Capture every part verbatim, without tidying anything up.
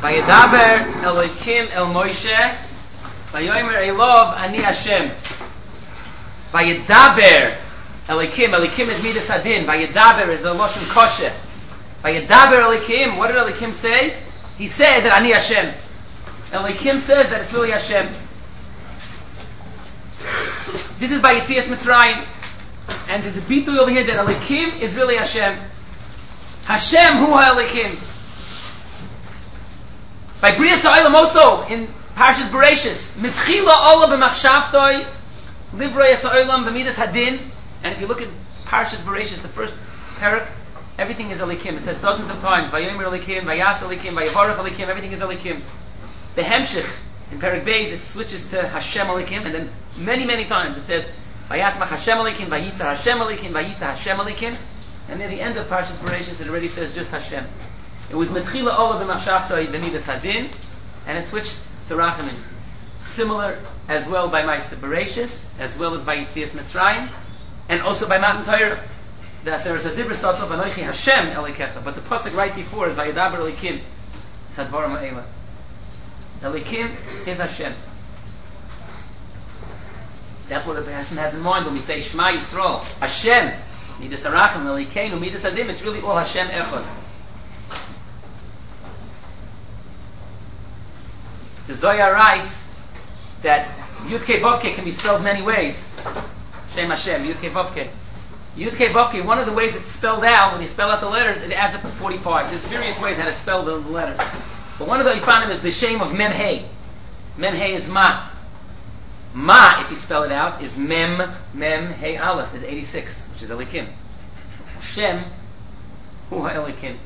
Vayedaber Elokim El Moshe Vayomer Elov Ani Hashem. Vayedaber Elokim. Elokim is Midas Hadin. Vayedaber is a Lashon Kosher. Vayedaber Elokim. What did Elokim say? He said that Ani Hashem. Elokim says that it's really Hashem. This is by Yetzias Mitzrayim. And there's a bitui over here that Elokim is really Hashem. Hashem hu ha-Elokim. By Brias HaOlam also, in Parshas Bereshis, Mitchila olam b'machshavtoi, Livrei HaOlam b'midas hadin. And if you look at Parshas Bereshis, the first parak, everything is Elokim. It says dozens of times, Vayomer Elokim, Vayas Elokim, Vayavarach Elokim, everything is Elokim. The Hemshich, in Parak Beis, it switches to Hashem Elokim, and then many, many times it says, Vayatzmach Hashem Elokim, Vayitzar Hashem Elokim, Vayita Hashem Elokim. And near the end of Parshas Bereshis, it already says just Hashem. It was Metchila Olav B'machshavtoi B'midas Hadin, and it switched to Rachamim. Similar as well by Ma'aseh Bereshis, as well as by Yetzias Mitzrayim, and also by Matan Torah. The Aseret HaDibra starts off Anochi Hashem Elikecha, but the pasuk right before is Vayedaber Elokim. It's Advarim Ha'ela. Elokim is Hashem. That's what the person has in mind when we say Shema Yisrael. Hashem, Midas Harachim, Elikeinu, Midas Hadim. It's really all Hashem Echad. The Zohar writes that Yud Kei Vav Kei can be spelled many ways. Shem Hashem, Yud Kei Vav Kei. Yud Kei Vav Kei, one of the ways it's spelled out, when you spell out the letters, it adds up to forty-five. There's various ways how to spell the letters. But one of the Ifanim is the shame of Mem Hey. Mem Hey is Ma. Ma, if you spell it out, is Mem, Mem Hey Aleph, is eighty-six, which is Elikim. Hashem, Hu HaElikim.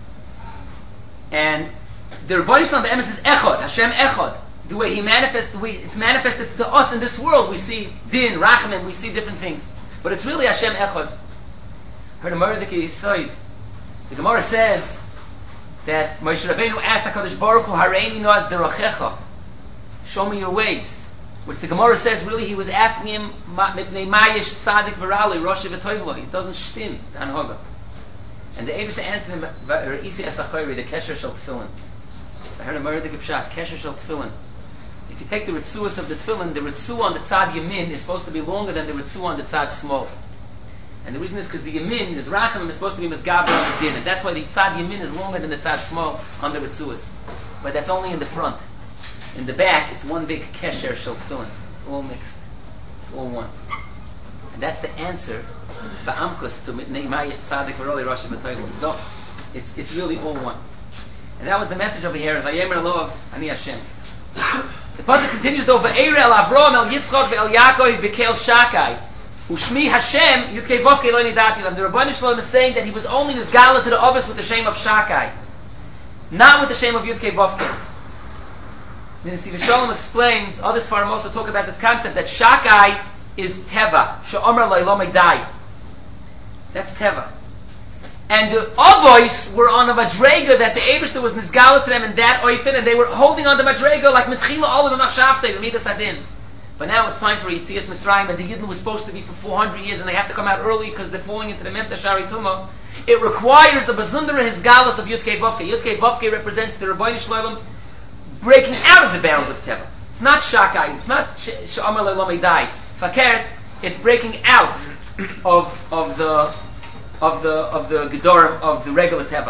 And the Rebbeinu Shalom Be'emes is Echad, Hashem Echad. The way He manifests, the way it's manifested to us in this world, we see Din, Rachamim, we see different things. But it's really Hashem Echad. Heard a Mordechai Yisoid. The Gemara says that Moshe Rabbeinu asked HaKadosh Baruch Hu, Hareini noaz derochecha, show me your ways. Which the Gemara says really he was asking him, Mipnei mayish tzadik v'rali, roshi v'toivlo. It doesn't shtim, the Anhoga. And the Eibush answered him, Re'isi esachayri, the kesher shel tefillin. I heard a Mordechai Pshat, kesher shel tefillin. If you take the ritzuas of the tefillin, the ritzu on the tzad yamin is supposed to be longer than the ritzu on the tzad small. And the reason is because the yamin is rachamim is supposed to be misgaber on the din, and that's why the tzad yamin is longer than the tzad small on the ritzuas. But that's only in the front. In the back, it's one big kesher shel tefillin. It's all mixed. It's all one. And that's the answer, ba'amkus, to Neimayish Tzadik V'roli Rosh B'toylim. No, it's it's really all one. And that was the message over here. Vayemer Lov Ani Hashem. The pasuk continues though. Va'eira el Avrom el Yitzchak ve'el Yaakov b'kel Shakai. Ushmi Hashem Yudkei Vovkei lo nidati lam. The Rebbeinu Shalom is saying that he was only misgala to the others with the shame of Shakai, not with the shame of Yudkei Vovkei. The Nesiv Shalom explains. Other Sfarim also talk about this concept that Shakai is Teva. She'omer lo lo meidai. That's Teva. And the Avos were on a Madrega that the Eibishter was Nizgala to them in that Oifin, and they were holding on the Madrega like Metchila Olav and Machshavtei, the Midas Hadin. But now it's time for Yetzias Mitzrayim, and the Yidden was supposed to be for four hundred years, and they have to come out early because they're falling into the Memta Shari Tumah. It requires a Bazundara Hizgalas of Yudkei Vovkei. Yudkei Vovkei represents the Rebbeinu Shalom breaking out of the bounds of Teva. It's not Shakai, it's not She'amar Le'lo Meidai. Fakert, it's breaking out of of the of the of the Gedorim of the regular Teva.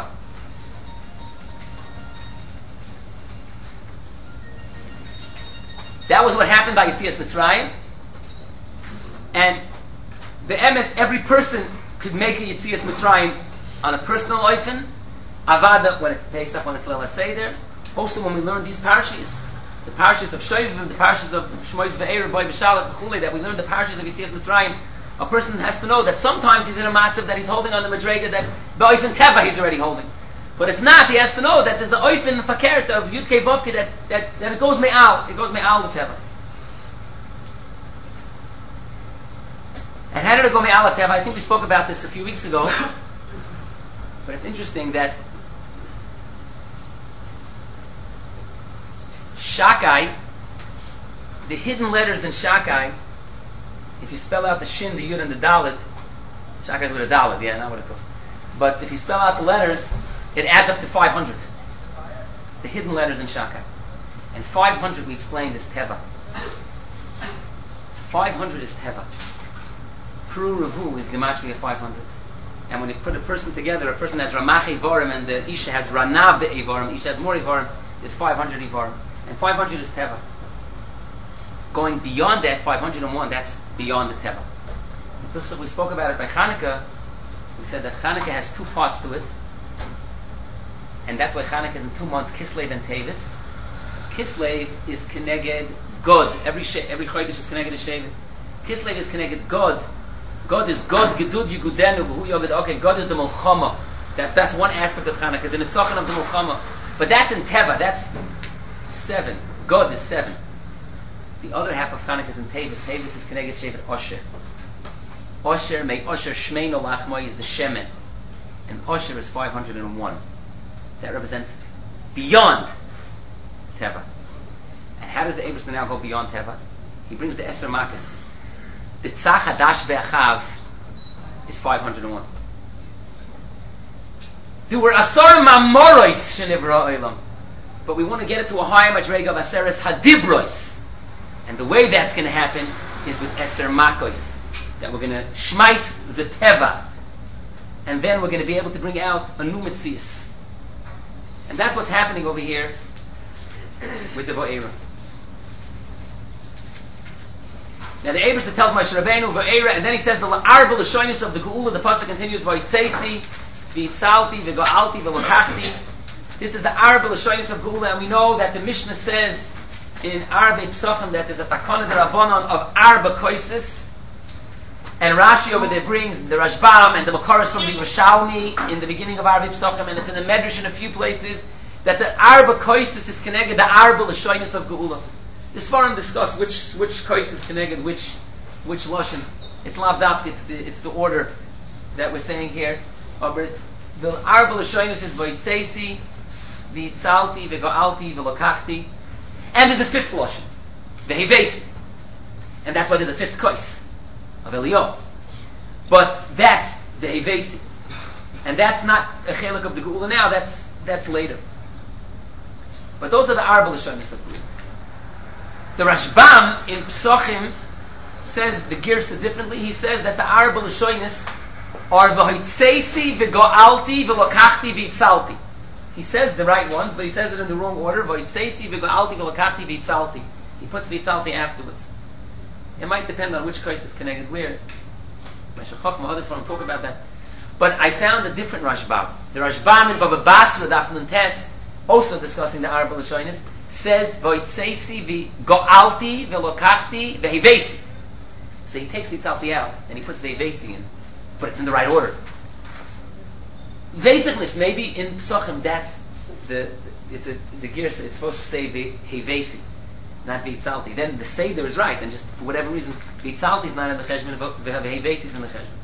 That was what happened by Yetzias Mitzrayim. And the emes, every person could make a Yetzias Mitzrayim on a personal oifen, Avada when it's Pesach, when it's Leil HaSeder. Also when we learn these parashas, the parashas of Shovim, the parashas of Shmois Ve'er, Boy V'Shalach, V'chulei, that we learn the parashas of Yetzias Mitzrayim, a person has to know that sometimes he's in a matzav that he's holding on the Madrega that Ba'oifen Teva he's already holding. But if not, he has to know that there's the Oifen Fakert of Yudkei Vovkei that, that, that it goes Me'al, it goes Me'al with Teva. And how did it go Me'al with Teva? I think we spoke about this a few weeks ago. But it's interesting that Shakai, the hidden letters in Shakai, if you spell out the Shin, the Yud, and the Dalet, Shakai is with a Dalet, yeah, not with a Kuf. But if you spell out the letters, it adds up to five hundred. the hidden letters in Shaka. And five hundred we explained is Teva. five hundred is Teva. Pru Revu is Gematria five hundred. And when you put a person together, a person has Ramach Ivarim and the Isha has Ranav Ivarim, Isha has more Ivarim, is five hundred Ivarim. And five hundred is Teva. Going beyond that, five hundred one, that's beyond the Teva. So we spoke about it by Chanukah. We said that Chanukah has two parts to it. And that's why Chanukah is in two months, Kislev and Tevis. Kislev is Keneged God. Every she- every Chodesh is Keneged a Shevet. Kislev is Keneged God. God is God, Gedud Yigudenu, Hu Yoged. Okay, God is the Mulchama. That, that's one aspect of Chanukah, the Nitzachon of the Mulchama. But that's in Teva, that's seven. God is seven. The other half of Chanukah is in Tevis. Tevis is Keneged Shevet Osher. Osher, make Osher Shmeino Lachmoi is the Shemen. And Osher is five hundred one. That represents beyond Teva. And how does the Eibishter now go beyond Teva? He brings the Eser Makas. The Tzach Hadash Be'achav is five hundred one. There were Asar Mamorois Shenivra Olam. But we want to get it to a higher Madrega of Aseres Hadibrois. And the way that's going to happen is with Eser Makos. That we're going to shmais the Teva. And then we're going to be able to bring out a new Metzias. And that's what's happening over here with the Va'era. Now the Eibishter tells Moshe Rabbeinu Va'era, and then he says the Arba L'shoinus of the Geula. The pasuk continues Va'itzeisi, V'itzalti, V'go'alti, V'lokachti. This is the Arba L'shoinus of Geula, and we know that the Mishnah says in Arba Psachim that there's a Takana D'Rabbanan of Arba Koises. And Rashi over there brings the Rashbam and the Makaras from the Yerushalmi in the beginning of Arba Psachim, and it's in the Medrash in a few places, that the Arba Koises is connected, the Arba L'shoinus of Geula. The Sfarim discuss which which Kois is connected, which which Lashon. It's Lavdaf, it's the it's the order that we're saying here. Uh, but it's, the Arba L'shoinus is V'itzeisi, V'itzalti, V'go'alti, V'lokachti. And there's a fifth Lashon, V'hevesi. And that's why there's a fifth Kois of Eliyahu. But that's the Hevesi. And that's not a chelik of the Geula now, that's that's later. But those are the Arba L'shoinus of Geula. The Rashbam in Psachim says the Girsa differently. He says that the Arba L'shoinus are V'hoitzeisi, V'go'alti, V'lokachti, V'itzalti. He says the right ones, but he says it in the wrong order. V'hoitzeisi, V'go'alti, V'lokachti, V'itzalti. He puts V'itzalti afterwards. It might depend on which Kois is connected where. Meshach Chochmah, others want to talk about that. But I found a different Rashbam. The Rashbam in Baba Basra, Daf Nun Tes, also discussing the Arba L'shoinus, says V'itzeisi V'go'alti V'lokachti V'hevesi. So he takes V'itzalti out and he puts V'hevesi in, but it's in the right order. Basically, maybe in Psachim that's the it's a the Girsa. It's supposed to say V'hevesi, not V'itzalti. Then the Seder is right, and just for whatever reason V'itzalti is not in the Cheshbon, V'hevesi is in the Cheshbon.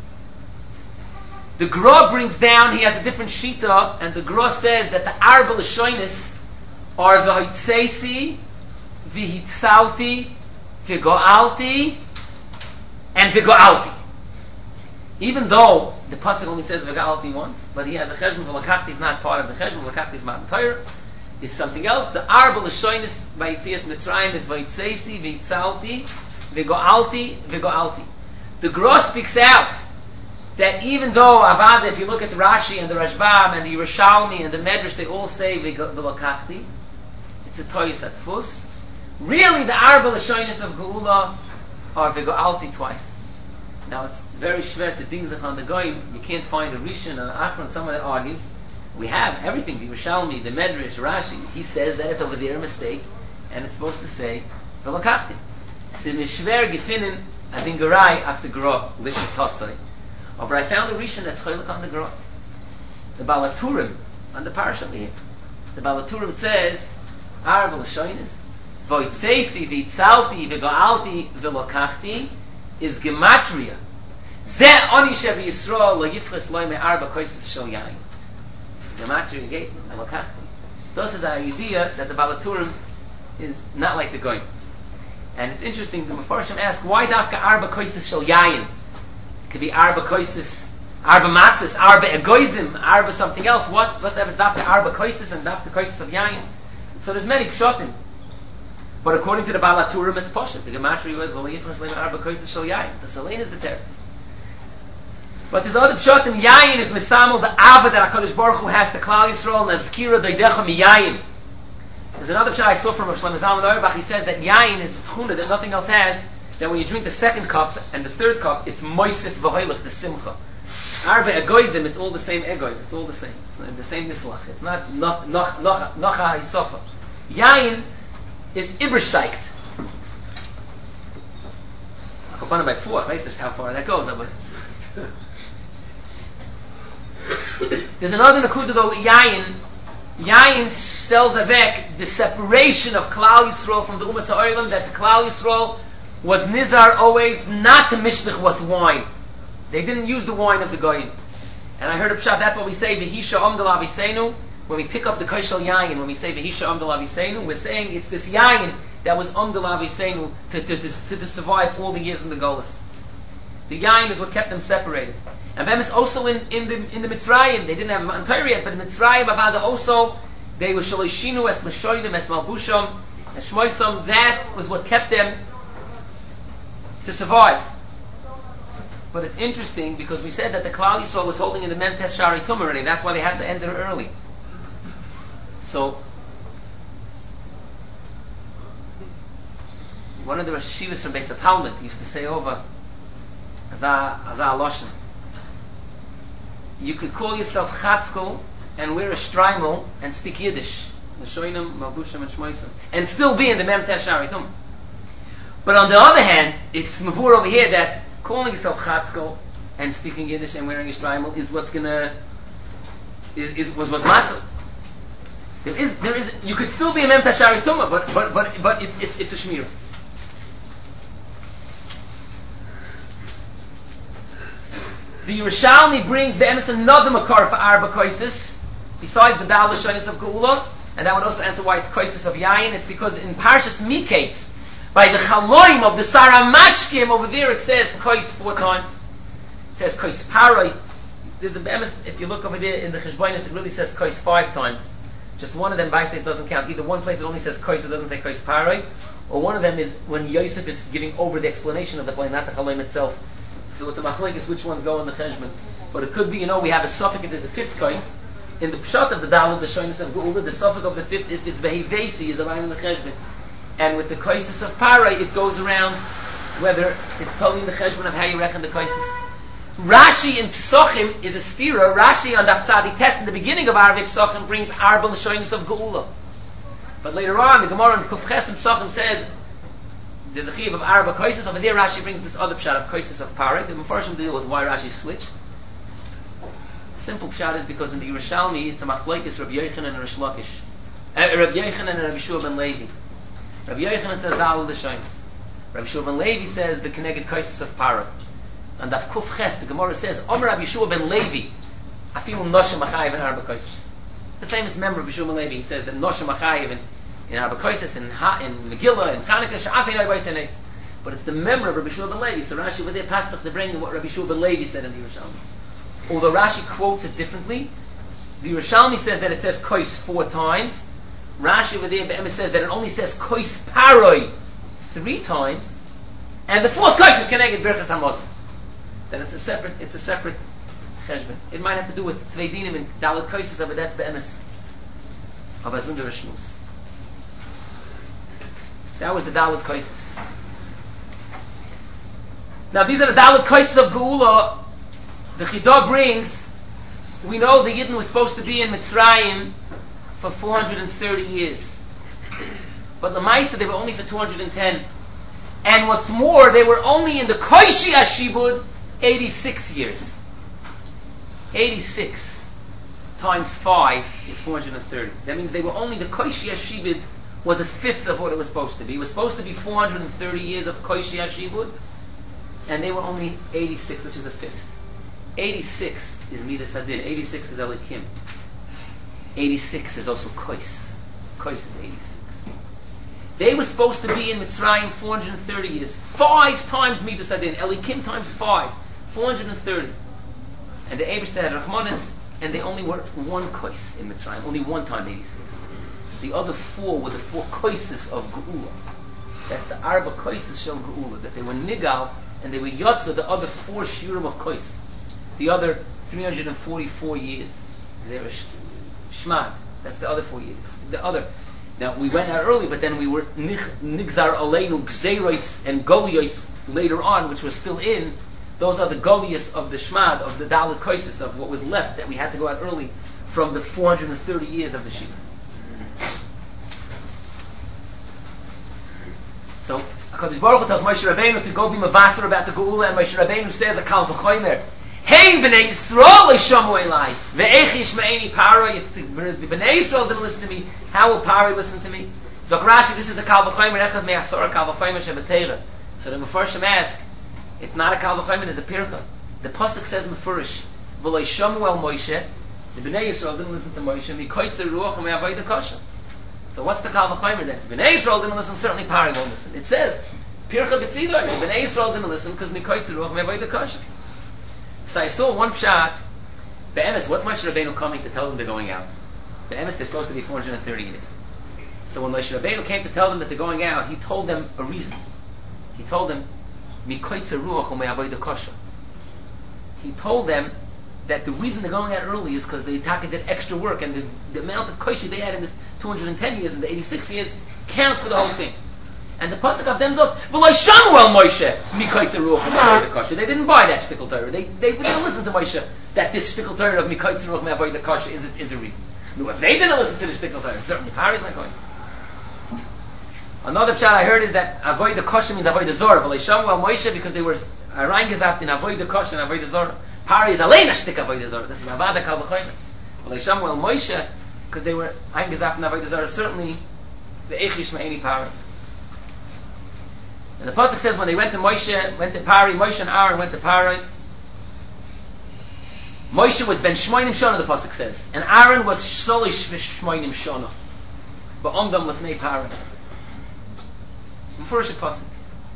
The Gra brings down. He has a different shita, and the Gra says that the Arba L'shoinus are V'hoitzeisi, V'hitzalti, V'go'alti, and V'go'alti. Even though the pasuk only says V'go'alti once, but he has a cheshbon. V'lokachti is not part of the cheshbon. V'lokachti is Matan Torah. It's something else. The Arba L'shoinus by Yitzias Mitzrayim is V'hoitzeisi, V'hitzalti, V'go'alti, V'go'alti. The Gra speaks out that even though Avada, if you look at the Rashi and the Rashbam and the Yerushalmi and the Medrash, they all say V'lokachti. It's a Toyis Atfus. Really, the Arba L'shoinus of Geula are V'go'alti twice. Now, it's very schwer to ding sich on the goyim. You can't find a Rishon or an Achron, someone that argues. We have everything, the Yerushalmi, the Medrash, Rashi. He says that it's over there a mistake, and it's supposed to say V'lokachti. So, Mishver Gefinnen Adingarai after Gra Lishit Tosai. Oh, but I found a Rishon that's Choylek on the Gra. The Balaturim on the Parashat here. The Balaturim says Arba L'shoinus V'itzeisi V'itzalti V'go'alti V'lokachti is Gematria. Zeh Oni Shev Yisrael Lo Yifches Lo Me Arba Koises Shel Yain. Gematria Gate V'lokachti. This is our idea that the Balaturim is not like the Goyim. And it's interesting, the Mefarshim ask, why Dafka Arba Koises Shel Yain? It could be Arba Koises, Arba Matzis, Arba Egoizim, Arba something else. What's what's Dafka Arba Koises and Dafka Koises of Yain? So there's many pshatim. But according to the Baal HaTurim, it's Poshet. The Gematria was Lo Yifras Leim Arba Koysa Shel Yayin. The Selene is the Teretz. But there's other pshatim. Yayin is Misamel, the Ava that HaKadosh Baruch Hu has to Klal Yisrael, Nazkira Doidecha Mi Yayin. There's another pshat I saw from Rav Shlomo Zalman Auerbach. He says that Yayin is Tchuna that nothing else has, that when you drink the second cup and the third cup, it's Moisif V'hoilach, the Simcha. Arba Egoizim, it's all the same Egoiz. It's all the same. It's the same Nislach. It's not Nocha HaIsofa. Yayin is Ibersteigt. I'll go by four. I weiß how far that goes. There's another Nakuda though, Yayin. Yayin tells Avek the separation of Klal Yisrael from the Umas HaOlam, that the Klal Yisrael was Nizar always not to mishlich with wine. They didn't use the wine of the Goyim. And I heard of Pshat, that's what we say, V'hisha Amdal Aviseinu, when we pick up the Koshel Yayin, when we say V'hisha Amdal Aviseinu, we're saying it's this Yayin that was Amdal Aviseinu to, to, to, to, to survive all the years in the Golas. The Yayin is what kept them separated. And then it's also in, in the in the Mitzrayim, they didn't have Matan Torah yet, but in Mitzrayim, Avada also, they were Shalishinu, Es Mashoidim, Es Malbusham, Es Shmoisam, that was what kept them to survive. But it's interesting because we said that the Klal Yisrael was holding in the Mentes Shari Tum already. That's why they had to end it early. So, one of the Rosh Hashivas from Beis HaTalmud used to say over Azah Loshen, you could call yourself Chatzkel and wear a streimel and speak Yiddish, L'shoinim, Malbushim, and Shmoisam, and still be in the Mem Tesh Shari Tum. But on the other hand, it's mavur over here that calling yourself Chatzkel and speaking Yiddish and wearing a streimel is what's gonna is, is was was matzah. There is there is you could still be a Mem Tesh Shari Tumah, but but but but it's it's it's a shmira. The Yerushalmi brings the emes another makar for arba koises, besides the dal l'shonis of geula, and that would also answer why it's koises of yayin. It's because in Parshas Miketz, by the chaloim of the Sarah Mashkim over there, it says kois four times. It says kois paroi. There's a emes, if you look over there in the Cheshbonis, it really says kois five times. Just one of them by says doesn't count. Either one place it only says kois, it doesn't say kois paroi, or one of them is when Yosef is giving over the explanation of the chaloim, not the chaloim itself. So it's a machlekes which ones go in the cheshbon. But it could be, you know, we have a suffix if there's a fifth kois. In the pshat of the dal of the shoyness of geula, the suffix of the fifth is vehivesi, is around in the cheshbon. And with the koises of paray, it goes around whether it's totally in the cheshbon of how you reckon the koises. Rashi in Psochim is a stira. Rashi on Daf Tzadi Tes in the beginning of Arvei Psochim brings arba l'shoyness of geula. But later on, the Gemara in Kufches in Psochim says there's a chiyuv of arba koises. Over there, Rashi brings this other pshat of koises of paray. The Mefarshim deal with why Rashi switched. Simple pshat is because in the Yerushalmi it's a machlekes Rabbi Yochanan and Rish Lakish, uh, Rabbi Yochanan and Rabbi Shua ben Levi. Rabbi Yochanan says dal l'shoyness. Rabbi Shua ben Levi says the keneged koises of paray. And Daf Kuf Ches, the Gemara says, Omer Rabbi Shua ben Levi, afilu noshem achayiv in arba koises. It's the famous member of Rabbi Shua ben Levi. He says that noshem achayiv in in arba koises, in ha, in Megillah, in Chanukah, she'afei noi b'ysenes. But it's the member of Rabbi Shua ben Levi. So Rashi with their pasuk to bring what Rabbi Shua ben Levi said in the Yerushalmi. Although Rashi quotes it differently, the Yerushalmi says that it says kois four times. Rashi with their be'emes says that it only says kois paroi three times, and the fourth kois is connected birchas hamazon. Then it's a separate, it's a separate cheshbon. It might have to do with tzvei dinim and dalet koises, but that's be'emes of azundar shmuz. That was the dalet koises. Now these are the dalet koises of geula. The Chidah brings, we know the Yidden was supposed to be in Mitzrayim for four hundred thirty years. But Lamaisa, they were only for two hundred ten. And what's more, they were only in the Koishi Ashibud eighty-six years. eighty-six times five is four hundred thirty. That means they were only, the Koishi Ashibud was a fifth of what it was supposed to be. It was supposed to be four hundred thirty years of Koishi Ashibud, and they were only eighty-six, which is a fifth. eighty-six is Midas Adin. eighty-six is Elikim. eighty-six is also Kois. Kois is eighty-six. They were supposed to be in Mitzrayim four hundred thirty years. Five times Midas Adin. Elikim times five. four hundred thirty. And the Eibishter had Rahmanis, and they only were one Kois in Mitzrayim. Only one time eighty-six. The other four were the four koises of Geula. That's the Arba koises shel Geula, that they were nigal and they were yotza the other four shirim of kois. The other three hundred forty-four years. They were sh- shmad. That's the other four years. The other. Now we went out early, but then we were nigzar aleinu gzeiros and golios later on, which was still in. Those are the golios of the shmad, of the dalit koises, of what was left that we had to go out early from the four hundred thirty years of the shiva. So HaKadosh Baruch Hu tells Moshe Rabbeinu to go be mavasar about the Geula, and Moshe Rabbeinu says a kal v'chomer, hey b'nei Yisrael leishamu elai ve'ech yishma'eni Paro. If the b'nei Yisrael didn't listen to me, how will Paro listen to me? So Rashi, this is a kal v'chomer echad me'achsor kal v'chomer shebeteira. So the Mefarshim ask, it's not a kal v'chomer, it's a pircha. The pasuk says Mefurish v'leishamu el Moshe. The b'nei Yisrael didn't listen to Moshe. Mikoitzer ruach me'avoid the kosher. So what's the kal v'chomer then? If Bnei Yisrael didn't listen, certainly Pari won't listen. It says, Pircha b'tzidor, if Bnei Yisrael didn't listen, because Mikoitzer ruach me'avoid the kosher. So I saw one pshat, Be'emes, what's Moshe Rabbeinu coming to tell them they're going out? Be'emes, they're supposed to be four hundred thirty years. So when Moshe Rabbeinu came to tell them that they're going out, he told them a reason. He told them, Mikoitzer ruach me'avoid the kosher. He told them that the reason they're going out early is because the Itaka did extra work, and the, the amount of kosher they had in this two hundred ten years and the eighty-six years counts for the whole thing. And the pasuk of them zok, "V'lo shamuel Moshe mikaitzer ruach the kosher." They didn't buy that shtickle Torah. They they didn't listen to Moshe that this shtickle Torah of mikaitzer ruach me'avoid the kosher is a, is a reason. No, if they didn't listen to the shtickle Torah, certainly Pari is not going. Another pshat I heard is that avoid the kosher means avoid the zor. V'lo shamuel Moshe because they were reingezapt in avoid the kosher and avoid the zor. Pari is allein a shtik avoid the zor. This is avada kal v'chomer. V'lo shamuel Moshe because they were eingezapt in avoid the zor. Certainly the echish ma'eni Pari. And the pasuk says when they went to Moshe, went to Pari, Moshe and Aaron went to Pari. Moshe was ben shmoinim shana, the pasuk says, and Aaron was sholish shmoinim shana. But omdam lefnei Pari. First pasuk.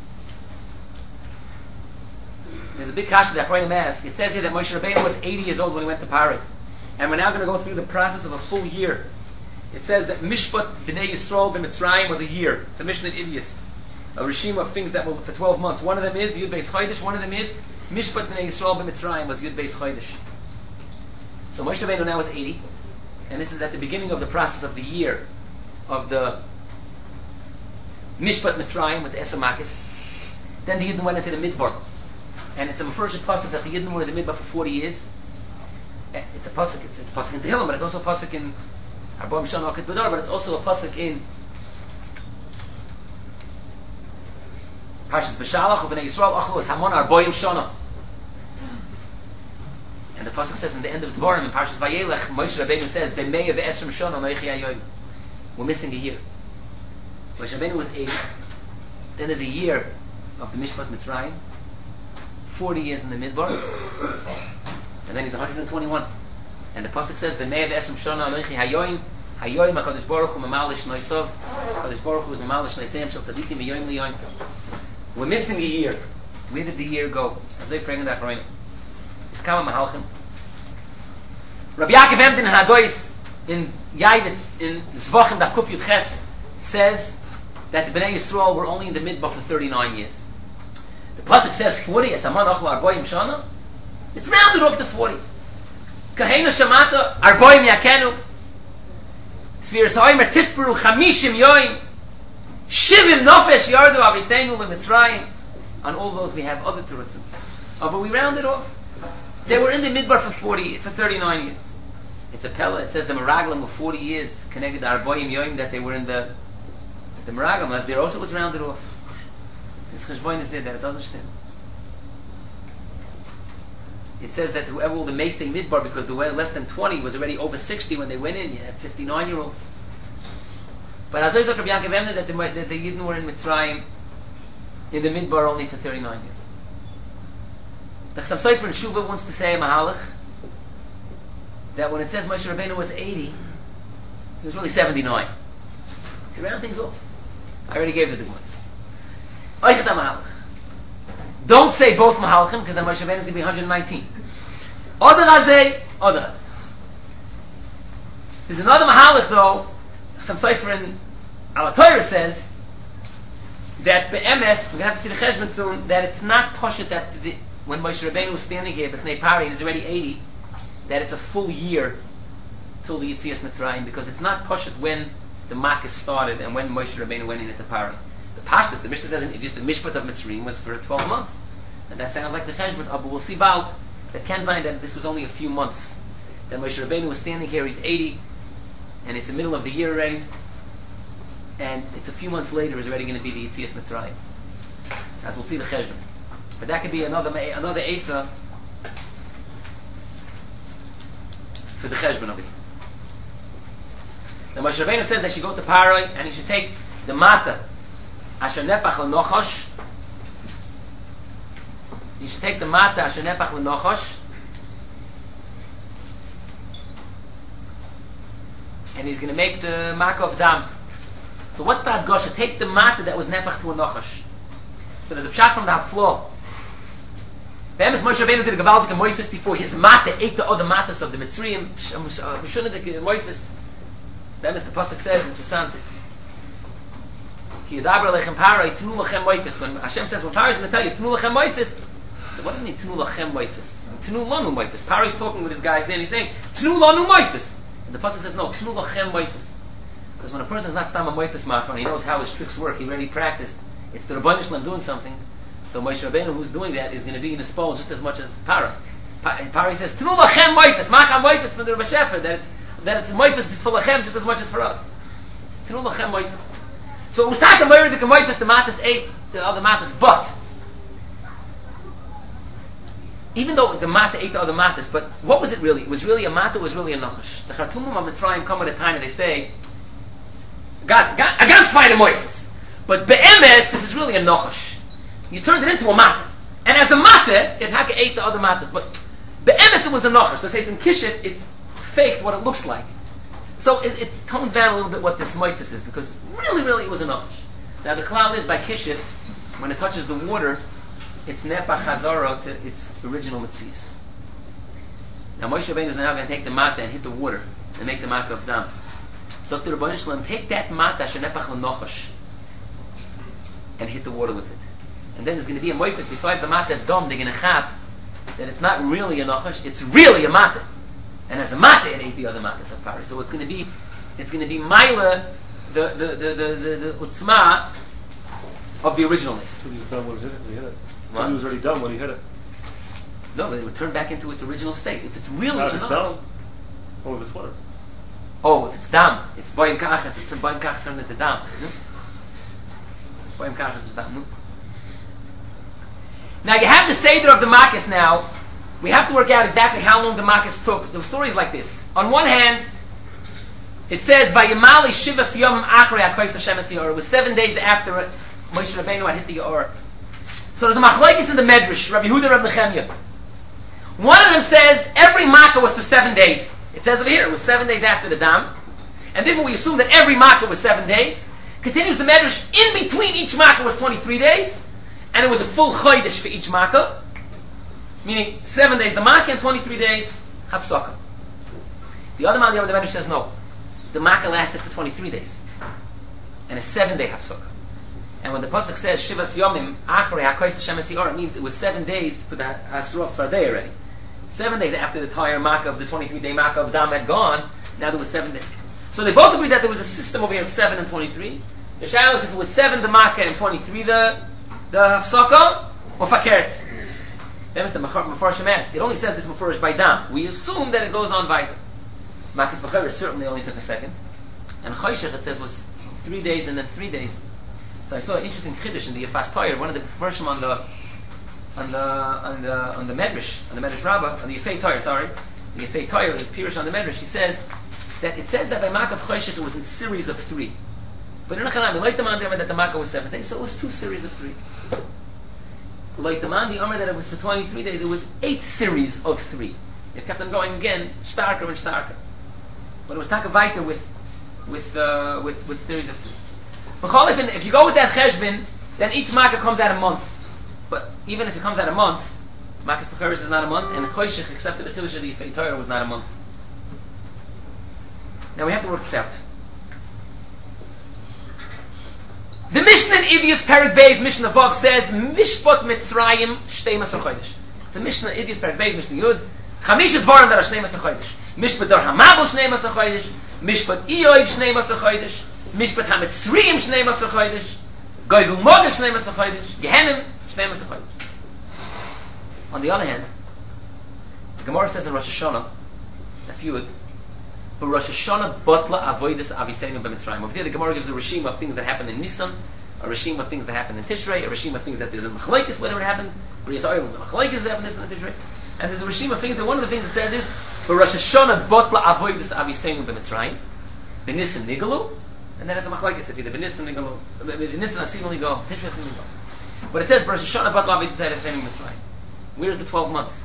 There's a big kasha that Achronim ask. It says here that Moshe Rabbeinu was eighty years old when he went to Pari, and we're now going to go through the process of a full year. It says that Mishpat B'nei Yisrael b'Mitzrayim was a year. It's a Mishnah Idias. A regime of things that were for twelve months. One of them is Yud Beis Chodesh. One of them is Mishpat B'nei Yisrael b'Mitzrayim was Yud Beis Chodesh. So Moshe Rabbeinu now is eighty, and this is at the beginning of the process of the year of the Mishpat Mitzrayim with the Esamakis. Then the Yidden went into the Midbar, and it's a Mefarshim pasuk that the Yidden were in the Midbar for forty years. It's a pasuk. It's, it's a pasuk in Tehillim, but it's also a pasuk in Arba Mishana Akit Badar, but it's also a pasuk in Parshas B'Shalach of Bnei Yisrael Achlu es Hamon Arboim Shana. And the pasuk says in the end of Dvarim in Parshas Vayelech, Moshe Rabbeinu says, "B'mei v'esrim Shana noichi hayoyim." We're missing a year. Moshe Rabbeinu was eighty. Then there's a year of the Mishpat Mitzrayim, forty years in the Midbar, and then he's one hundred twenty-one. And the pasuk says, "B'mei v'esrim Shana noichi hayoyim." Hayoyim HaKadosh Baruch Hu Mamalish Noisav. HaKadosh Baruch Hu is Mamalish Noiseim Shel Tzadikim Miyoyim Liyoyim. We're missing a year. Where did the year go? As they framed that for me. It's Kama Mahalchim. Rabbi Yaakov Emden in Hagois, in Yavitz, in Zvachim Daf Kuf Yud Ches, says that the Bnei Yisrael were only in the Midbar for thirty-nine years. The pasuk says forty. Es Aman Achla Arboim Shana. It's rounded off to forty. Kahenu Shamata Arboim Yakenu. Sviras Ha'omer Tispuru Chamishim Yoim. Shivim Nofesh Yardu Aviseinu L'Mitzrayim. On all those we have other terutzim. Oh, but we round it off. They were in the Midbar for forty, for thirty-nine years. It's a Pella. It says the Meraglim were forty years connected to Arboim Yoim that they were in the the Meraglim. As there also was rounded off. This Cheshboin is there that it doesn't stand. It says that whoever will the Mesei Midbar, because there were less than twenty, was already over sixty when they went in. You had fifty-nine year olds. But as I said, Rabbi Yaakov Emner, that the, that the Yidden were in Mitzrayim in the Midbar only for thirty-nine years. The Chassam Sofer in Shuvah wants to say a Mahalach that when it says Moshe Rabbeinu was eighty, he was really seventy-nine. He round things off. I already gave the Dugman. Oichet Mahalach. Don't say both Mahalachim, because then Moshe Rabbeinu is going to be one hundred nineteen. Oder Hazeh, Oder Hazeh. There's another Mahalach though. some cipher in Al Torah says that the M S, we're going to have to see the Cheshbon soon, that it's not poshut that the, when Moshe Rabbeinu was standing here, B'fnei Pari, and he's already eighty, that it's a full year till the Yetzias Mitzrayim, because it's not poshut when the Makkah started and when Moshe Rabbeinu went in at the Pari. The Pashtus, the Mishnah says, in, just the Mishpat of Mitzrayim was for twelve months. And that sounds like the Cheshbon, but we'll see about that Ken Zayin that this was only a few months. That Moshe Rabbeinu was standing here, he's eighty, and it's the middle of the year already, and it's a few months later, is already going to be the Yetzias Mitzrayim. As we'll see the Cheshbon. But that could be another another Eitzah for the Cheshbon of it. Now Moshe Rabbeinu says that you go to Paroi and you should take the Mata Asher Nepach L'Nochosh. You should take the Mata Asher Nepach L'Nochosh, and he's going to make the Makkah of Dam. So what's the Adgosha? Take the Mata that was Nepach to a Nochosh. So there's a pshat from the Haflo. Be'emes Moshe Rabbeinu did a Gavaldik and Moifis before his Mata ate the other Matas of the Mitzrayim. Mishunadik Moifis. Be'emes the Pasuk says in Tusant, Ki Yadaber Lechem Parai Tnu Lachem Moifis. When Hashem says, when Parai is going to tell you Tnu Lachem Moifis, so what does it mean Tnu Lachem Moifis? Tnu Lanu Moifis. Parai is talking with his guys there and he's saying Tnu Lanu Moifis. And the Pasuk says no, Tnu Lachem Moifis. Because when a person is not Stam a Moifis Machar and he knows how his tricks work, he already practiced, it's the Rebbeinu Shalom doing something. So Moshe Rabbeinu, who's doing that, is going to be in his spol just as much as Parai. Parai says Tnu Lachem Moifis, Machar Moifis for the Rebbe Shefer, that it's that it's Moifis just for Lachem just as much as for us. Tnu Lachem Moifis. So it was talking about the Moifis, the Matas ate the other Matas, but even though the Mata ate the other Matas, but what was it really? It was really a Mata, it was really a Nachash. The Khartoumim of Mitzrayim come at a time and they say, God, God, I can't find a Moifis. But Be'emes, this is really a Nachash. You turned it into a Mata. And as a Mata, it Haka ate the other Matas. But Be'emes, it was a Nachash. So it says in Kishit, it's faked what it looks like. So it, it tones down a little bit what this Moifis is, because really, really it was a Nachash. Now the cloud is by Kishit, when it touches the water, it's Nepach Hazara to its original Metzias. Now Moshe Rabbeinu is now going to take the Mata and hit the water and make the Makkah of Dam. So to the Rebbeinu Shalom, take that Mata Asher Nepach L'Nochosh and hit the water with it. And then there's going to be a Moifis besides the Mata of Dam, they're going to chap that it's not really a Nochosh, it's really a Mata. And as a Mata, it ate the other Matas of Paris. So it's going to be, it's going to be Maila, the the the the the, the Utzma of the originalness. So he was done when he hit it. When he hit it. What? So he was already done when he hit it. No, but it would turn back into its original state. If it's really Not if it's a done. Or if it's water. Oh, if it's dam, it's boim kachas. It's boim kachas turned into dam. Boim kachas is dam. Now you have the seder of the Makkos. Now we have to work out exactly how long the Makkos took. The story is like this. On one hand, it says Vayimali Shivas Yom Achrei HaKos Hashem Esiyar. It was seven days after Moshe Rabbeinu had hit the Or. So there's a machlokes in the Medrash, Rabbi Yehuda, Rabbi Nechemia. One of them says every Makkah was for seven days. It says over here it was seven days after the Dam, and therefore we assume that every Makkah was seven days. Continues the Medrash, in between each Makkah was twenty-three days, and it was a full chodesh for each Makkah, meaning seven days the Makkah and twenty-three days Hafsakah. The other man, the other Medrash says no, the Makkah lasted for twenty-three days, and a seven-day Hafsakah. And when the pasuk says Shivas Yomim Achrei HaKos Hashem Esiyar, it means it was seven days for the Hasruf Tzvardei already. Seven days after the entire Makkah of the twenty-three day Makkah of Dam had gone, now there was seven days. So they both agreed that there was a system over here of seven and twenty-three. The Shaila is if it was seven the Makkah and twenty-three the the Hafsakah, or Fakert. That is the Mefarshim asked. It only says this Mefurish by Dam. We assume that it goes on weiter. Makkah's B'chaver certainly only took a second. And Choshech it says was three days and then three days. So I saw an interesting chiddush in the Yefas Toyer, one of the version on the on the on the on the Medrash, on the Medrash Rabbah, on the Yefei Toyer, sorry, the Yefei Toyer is Pirush on the Medrash. He says that it says that by Makkah of Choshech it was in series of three, but in Achanam, like the man that the Makkah was seven days, so it was two series of three. Like the man the Omer that it was for twenty-three days, it was eight series of three. It kept on going again, starker and starker, but it was taka weiter with with uh, with with series of three. If you go with that cheshbon, then each makkah comes out a month. But even if it comes out a month, Makkah's Becharis is not a month, and the Choshech, except for the Chiddush of the Yefei Torah, was not a month. Now we have to work this out. Mishnah in Idius Perik Beis, Mishnah Vav says, Mishpat Mitzrayim Shtei Masar Chodesh. It's a Mishnah in Idius Perik Beis, Mishnah Yud. Chamisha Dvarim that are Shnei Masar Chodesh. Mishpat Dar Hamabel Shnei Masar Chodesh. Mishpat Iyoiv Shnei Masar Chodesh. Mishpat HaMitzrayim Shnei Masar Chodesh. Goy V'Mogel Shnei Masar Chodesh. Gehenim Shnei Masar Chodesh. On the other hand, the Gemara says in Rosh Hashanah, if you would, but Rosh Hashanah Botla Avodas Aviseinu B'Mitzrayim. Over there, the Gemara gives a regime of things that happened in Nisan, a regime of things that happened in Tishrei, a regime of things that there's in Machlekes, whether it happened, B'Riyas Oyel, the Machlekes that happened in Nisan and Tishrei, and there's a regime of things that one of the things it says is, but Rosh Hashanah Botla Avodas Aviseinu B'Mitzrayim, B'Nisan Nigalu, and then there's a Machlekes, if either B'Nisan Nigalu, B'Nisan Asinu Nigalu, Tishrei Asinu Nigalu. But it says, Rosh Hashanah Botla Avodas Aviseinu B'Mitzrayim. Where's the twelve months?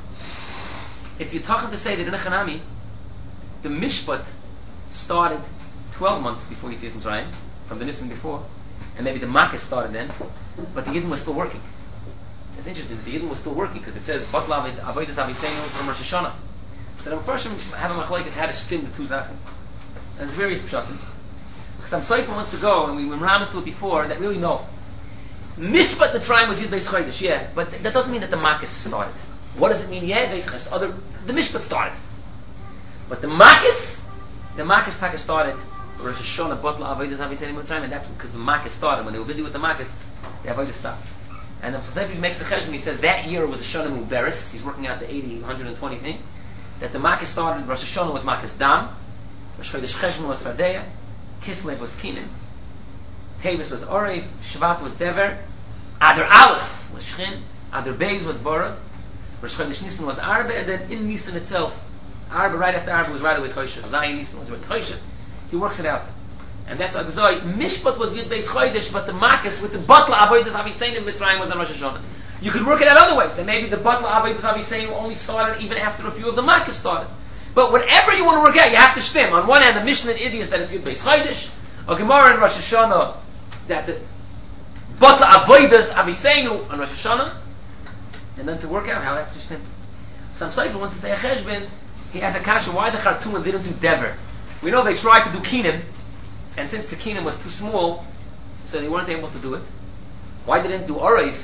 It's Yitachem to say that in Echanami, the Mishpat started twelve months before Yitzias Mitzrayim, from the Nisan before, and maybe the Makkah started then, but the Yidden was still working. It's interesting that the Yidden was still working because it says Batla Avodas Aviseinu from Rosh Hashanah. So the first have a machlekes how to stim the two zaken. And it's various pshatim. Some Sofer wants to go, and we when Ramos to it before, that really no. Mishpat Mitzrayim was Yid Beis Chodesh, yeah, but that doesn't mean that the Makkah started. What does it mean? Yeah, Beis Chodesh. Other the Mishpat started, but the Makkah. The Makkah Taka started Rosh Hashanah Botla Avodas Aviseinu Mitzrayim, and that's because the Makkah started. When they were busy with the Makkah, the Avodah stopped. And the Tzaddik makes the cheshbon. He says that year was a Shana Muberes. He's working out the eighty, one hundred twenty thing. That the Makkah started. Rosh Hashanah was Makkah's Dam. Rosh Chodesh Cheshbon was Fardeya. Kislev was Kinim. Tevis was Orev. Shvat was Dever. Adar Aleph was Shchin. Adar Beis was Borod. Rosh Chodesh Nisan was Arba, and then in Nisan itself. Arba, right after Arba was right away Choshev. Zayin Nisan was with Choshev. He works it out. And that's a Gzoi. Mishpat was Yud Beis Chodesh, but the Makkah with the Batla Avodas Aviseinu Mitzrayim was on Rosh Hashanah. You could work it out other ways. That maybe the Batla Avodas Aviseinu only started even after a few of the Makkah started. But whatever you want to work out, you have to stem. On one hand, the Mishnah in Idias that it's Yud Beis Chodesh, a Gemara in Rosh Hashanah that the Batla Avodas Aviseinu on Rosh Hashanah, and then to work out how that's just stem. Some Sefer wants to say a cheshbon. He has a kasha, why the Khartoum didn't do Dever? We know they tried to do Kinim, and since the Kinim was too small, so they weren't able to do it. Why didn't they do Orev?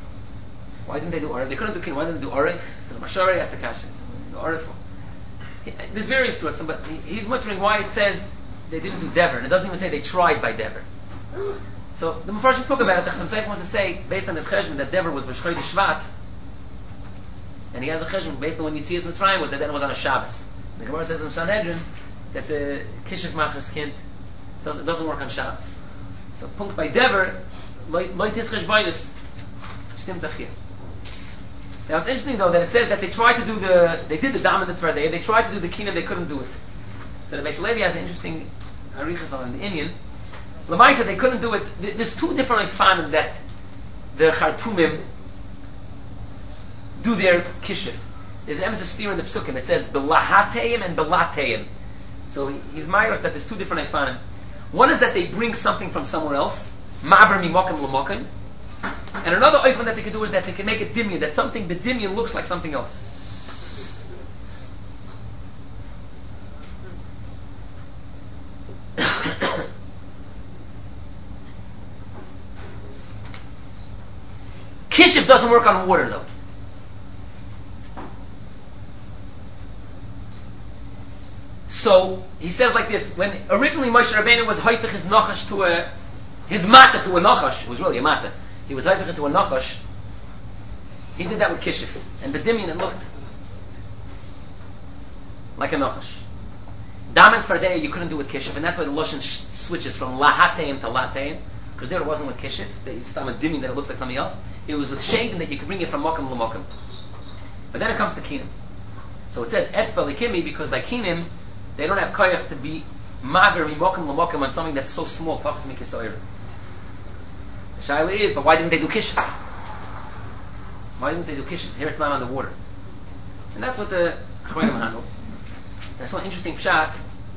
Why didn't they do Orev? They couldn't do Kinim, why didn't they do Orev? So the Mashari asked the kasha. The Orev. There's various to it, but he's wondering why it says they didn't do Dever, and it doesn't even say they tried by Dever. So the Mepharshim talk about it, the Chassam Sofer wants to say, based on this cheshbon, that Dever was Rosh Chodesh Shvat, and he has a cheshbon based on when Yitzias Mitzrayim was that then it was on a Shabbos. The Gemara says in Sanhedrin that the Kishiv Machras Kind doesn't, doesn't work on Shabbos. So punkt by Dever, loy tischesh boinus, stimmt achir. Now it's interesting though that it says that they tried to do the, they did the dominant Tzvardei, they tried to do the Kinim, they couldn't do it. So the Beis Levi has an interesting arichas on the Indian. Lamaisa, they couldn't do it. There's two different ifanim that the Khartoumim do their kishif. There's an emphasis steer in the psukim. It says belahateim and belateim. So he, he's myrick that there's two different ifanim. One is that they bring something from somewhere else, ma'aber mimokim l'mokim, and another ifan that they can do is that they can make a dimyan, that something the dimyan looks like something else. Kishif doesn't work on water though. So he says like this: when originally Moshe Rabbeinu was hoifich his nachash to a his mata to a nachash, it was really a mata. He was hoifich to a nachash. He did that with kishif, and the dimyan it looked like a nachash. Damen Sfardeya you couldn't do with kishif, and that's why the lashon sh- switches from lahateim to lateim, because there it wasn't with kishif. It's a dimyan that it looks like something else. It was with shading that you could bring it from mokim l'mokim. But then it comes to kinim. So it says etzba likimi because by kinim they don't have koyach to be maver mimokim l'mokim on something that's so small. Pachas mikisoyer. The shaila is, but why didn't they do kishif? Why didn't they do kishif? Here it's not on the water, and that's what the achronim handle. That's one interesting pshat.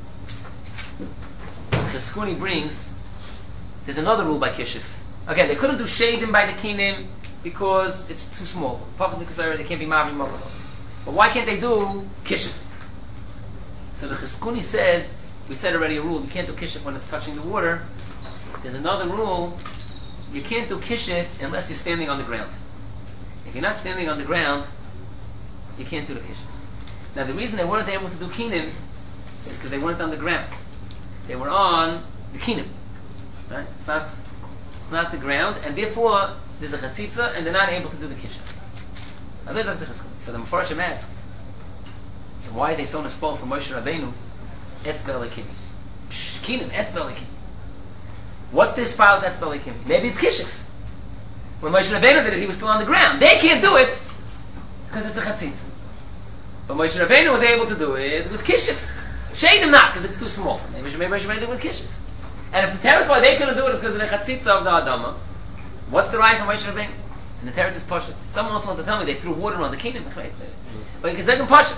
Cheskuni brings. There's another rule by kishif. Again, they couldn't do shadim by the kinim because it's too small. Pachas mikisoyer, they can't be maver mimokim. But why can't they do kishif? So the Cheskuni says, we said already a rule, you can't do kishif when it's touching the water. There's another rule you can't do kishif unless you're standing on the ground. If you're not standing on the ground, you can't do the kishif. Now the reason they weren't able to do kinim is because they weren't on the ground. They were on the kinim. Right? It's not, it's not the ground, and therefore there's a chatzitza, and they're not able to do the kishif. So the Mefarshim ask, so why are they so nispal for Moshe Rabbeinu? Etzbel Ekim. Kinim, Etzbel Ekim. What's this file's Etzbel Ekim? Maybe it's kishif. When Moshe Rabbeinu did it, he was still on the ground. They can't do it because it's a chatzitza. But Moshe Rabbeinu was able to do it with kishif. Shade him not because it's too small. Maybe Moshe Rabbeinu did it with kishif. And if the teretz why they couldn't do it is because of the chatzitza of the Adama, what's the right of Moshe Rabbeinu? And the teretz is pashut. Someone else wants to tell me they threw water on the kingdom. But you can say them pashut.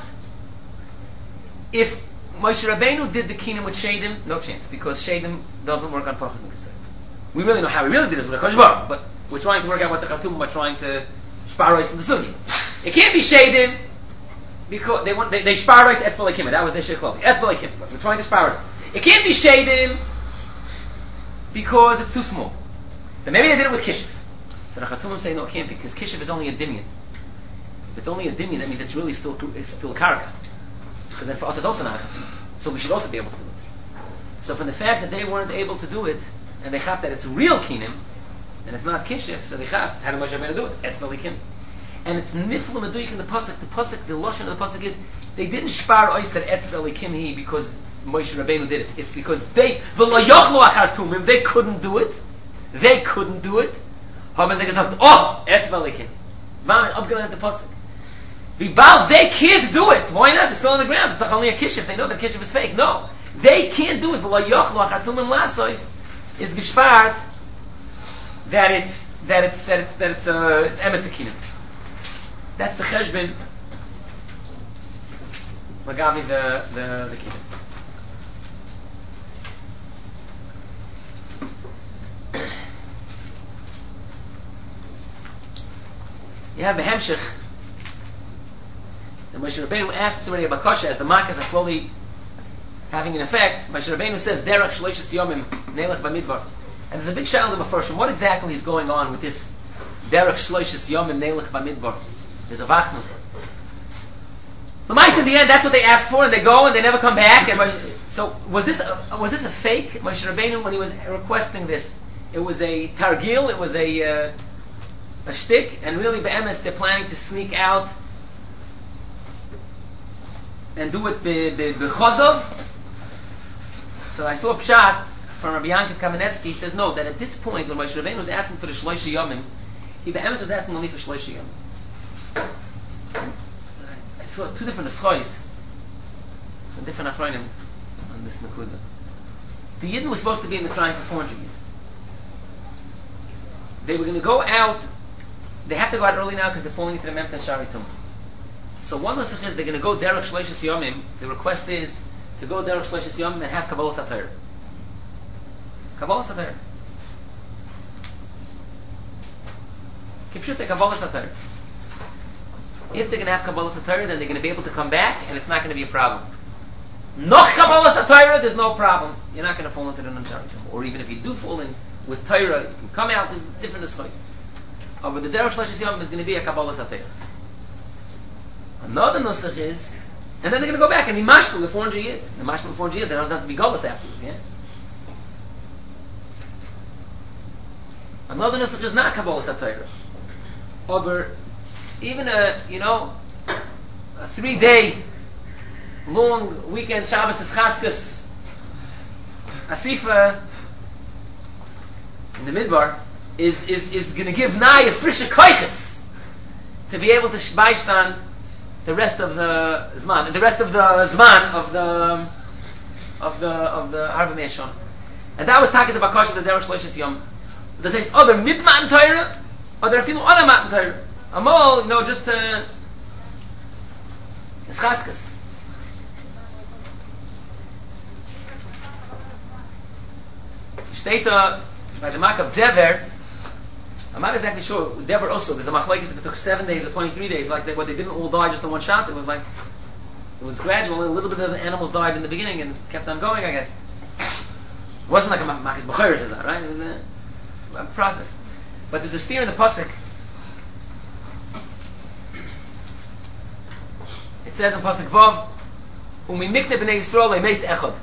If Moshe Rabbeinu did the kingdom with Shadim, no chance, because Shadim doesn't work on Pachas Mikasei. We really know how he really did this with HaKadosh Baruch Hu, but we're trying to work out what the Khartoum are trying to sparois in the Sugi. It can't be Shadim because they want they, they sparois Etzbel Ekim. That was their Shekhlov. Etzbel Ekim. We're trying to sparois. It can't be Shadim because it's too small. Then maybe they did it with Kishif. So the Khartoum say no, it can't be because Kishif is only a dimyan. If it's only a dimyan, that means it's really still it's still karka. So then for us it's also not a chatzitza. So we should also be able to do it. So from the fact that they weren't able to do it, and they chap that it's real kinim, and it's not kishif, so they chap, how did Moshe Rabbeinu do it? Etzbel Ekim. And it's niflu meduyik in the pasuk. The pasuk, the lashon of the pasuk is, they didn't spar ois that Etzbel Ekim he because Moshe Rabbeinu did it. It's because they, v'lo yochlu achar tumim, they couldn't do it. They couldn't do it. Haben sie gesagt, oh, Etzbel Ekim. Waren abgeleitet the pasuk. Vibal, they can't do it. Why not? They're still on the ground. It's not only a kishif. They know that kishif is fake. No. They can't do it. V'lo yochlu achar tumim lasois is gespart that it's that it's that it's that it's uh, it's emes akinim. That's the cheshbon. Magavi the the the kinim. You have the hemshich. The Moshe Rabbeinu asks already about kasha as the makas are slowly having an effect. Moshe Rabbeinu says, "Derech shloishes yomim neilach b'midbar," and there's a big shadow in the Mefarshim. What exactly is going on with this derech shloishes yomim neilach b'midbar? There's a vachnu. The mice in the end, that's what they asked for, and they go and they never come back. And Moshe, so was this a, was this a fake Moshe Rabbeinu when he was requesting this? It was a targil. It was a uh, a shtick, and really be'emes they're planning to sneak out and do it b'chozov. So I saw a pshat from Rabbi Yankov Kamenetsky. He says no, that at this point when Moshe Rabbeinu was asking for the shloisha yomim, he be'emes was asking only for shloisha yomim. I saw two different eschos from different achronim on this nakuda. The Yidden was supposed to be in the Mitzrayim for four hundred years. They were going to go out. They have to go out early now because they're falling into the Memphis Shari Tum. So one nusach is they're going to go derech shloishes yomim. The request is to go derech shloishes yomim and have Kabbalah Satayr. Kabbalah Satayr. Kipshut Kabbalah Satayr. If they're going to have Kabbalah Satayr, then they're going to be able to come back and it's not going to be a problem. Noch Kabbalah Satayr, there's no problem. You're not going to fall into the non-Shari Tum. Or even if you do fall in with Torah, you can come out, there's different eschos. Oh, but the derech shloishes yomim is going to be a Kabbalah Satayr. Another nusach is, and then they're going to go back and be mashlu the four hundred years. The mashlu the four hundred years, there doesn't have to be golus afterwards, yeah? Another nusach is not Kabbalah Satayr. Over even a, you know, a three-day long weekend Shabbos is Chaskas Asifa in the Midbar is, is, is going to give Nai a frische koiches to be able to shbaistand the rest of the Zman, the rest of the Zman of the of the of the Arba Meishon, and that was talking about Bakasha the Derech Shloishes Yom. There says other mid Matan Torah, or there are few other Matan Torah. Amol, you know, just uh, it's Chaskas. Steht da by the mark of Dever. I'm not exactly sure. Dever also, there's a machlekes if it took seven days or twenty-three days, like they, what they didn't all die just in one shot. It was like, it was gradual. A little bit of the animals died in the beginning and kept on going, I guess. It wasn't like a Makis B'chayr says that, right? It was a, a process. But there's a steer in the pasuk. It says in pasuk Vav, "Umi mikne b'nei Yisrael leimeis echad."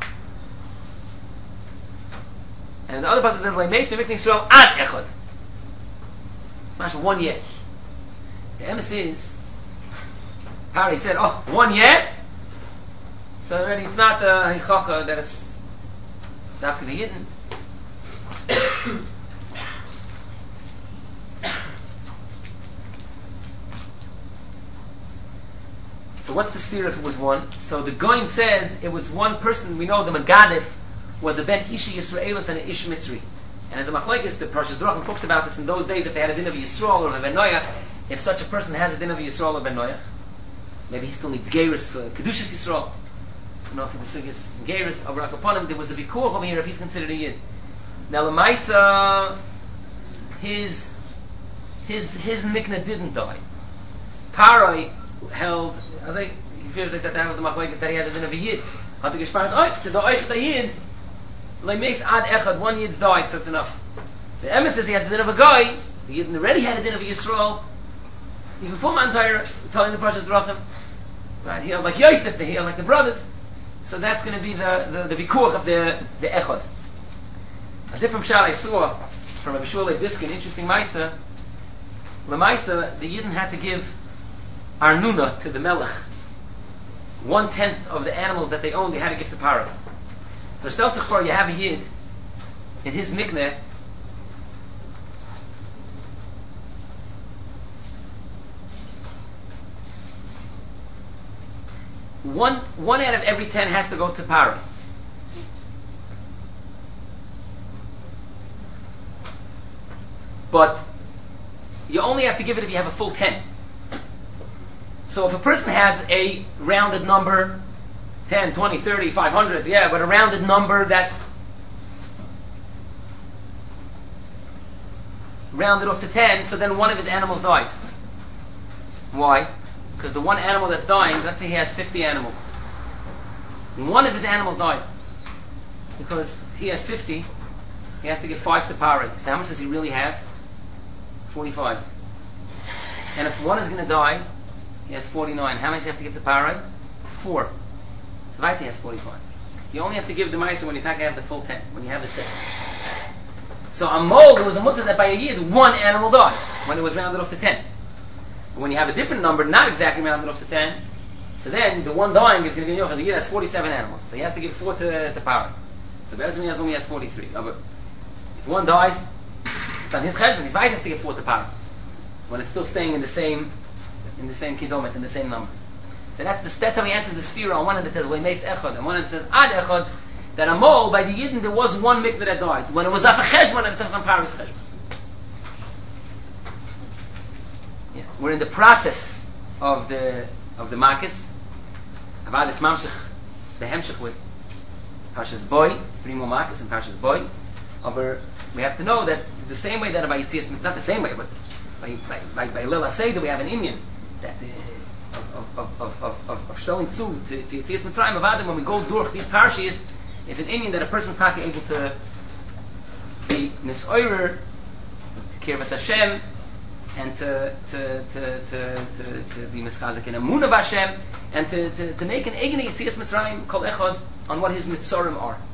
And the other pasuk says, "Leimeis mikne Yisrael ad echad." It's one year. The emes is, Pari said, "Oh, one year." So already it's not a hichacha that it's not going to be hidden. So what's the steer if it was one? So the Goin says it was one person. We know the Megadif was a ben Ishi Yisraelis and an Ish Mitzri. And as a machlekes, the Parshas Drachim talks about this in those days. If they had a din of Yisrael or a ben Noach, if such a person has a din of Yisrael or ben Noach, maybe he still needs Geiris for Kedushas Yisrael. I don't know if it's Sigis Geiris or Rakaponim. There was a Vikuach over here if he's considered a Yid. Now Lamaisa, his his his mikna didn't die. Parai held, as I he feels like that that was the machlekes that he has a din of a Yid. Had the gespart, oh, to the Oich the Yid, Leimeis ad echad, one Yid's died, so that's enough. The emes says he has a din of a guy. The Yid already had a din of a Yisrael. Even before Man Torah, telling the Parshas Drachim, right? He held like Yosef, they held like the brothers. So that's going to be the the, the vikuach of the the echad. A different shal I saw from Rabbi Shmuel Diskin, interesting Maisa. The Maisa, the Yidden had to give Arnuna to the Melech. One tenth of the animals that they owned, they had to give to Paro. So stel sich for, you have a Yid in his mikneh. One one out of every ten has to go to Paro. But you only have to give it if you have a full ten. So if a person has a rounded number, ten, twenty, thirty, five hundred, yeah, but a rounded number that's rounded off to ten, so then one of his animals died. Why? Because the one animal that's dying, let's say he has fifty animals. One of his animals died. Because he has fifty, he has to give five to Pari. So how much does he really have? forty-five. And if one is going to die, he has forty-nine. How much does he have to give to Pari? Four. So right, he has forty-five. You only have to give the Maisa when you can't have the full ten, when you have the six. So a mole, there was a mutzah that by a Yid, one animal died, when it was rounded off to ten. But when you have a different number, not exactly rounded off to ten, so then the one dying is going to give Yochel. The Yid has forty-seven animals, so he has to give four to, to Pari. So Bezim has only has forty-three. No, but if one dies, it's on his cheshbon. His wife has to give four to Pari, when it's still staying in the same, in the same kidomet, in the same number. So that's the that's how he answers the stira. On one end it says leimeis echad, and one end it says ad echad. That a mole by the Yidden there was one mikveh that died. When it was after cheshbon, and it says on Pari's cheshbon. Yeah. We're in the process of the of the makis. Avad it's mamshich the hemshich with Parshas Boy, three more makis in Parshas Boy. But we have to know that the same way that by Yitzias, not the same way, but by by by, by Lil Aseda we have an Inyan that uh, of of of of of, of showing zu to to Yitzias Mitzrayim Avadim when we go durch these parshas. It's an Inyan that a person is not able to be nisoirer, kirvas Hashem, and to to to to to, to be mischazik in emunah b'Hashem, and to, to to make an eigene Yitzias Mitzrayim kol echad on what his mitzorim are.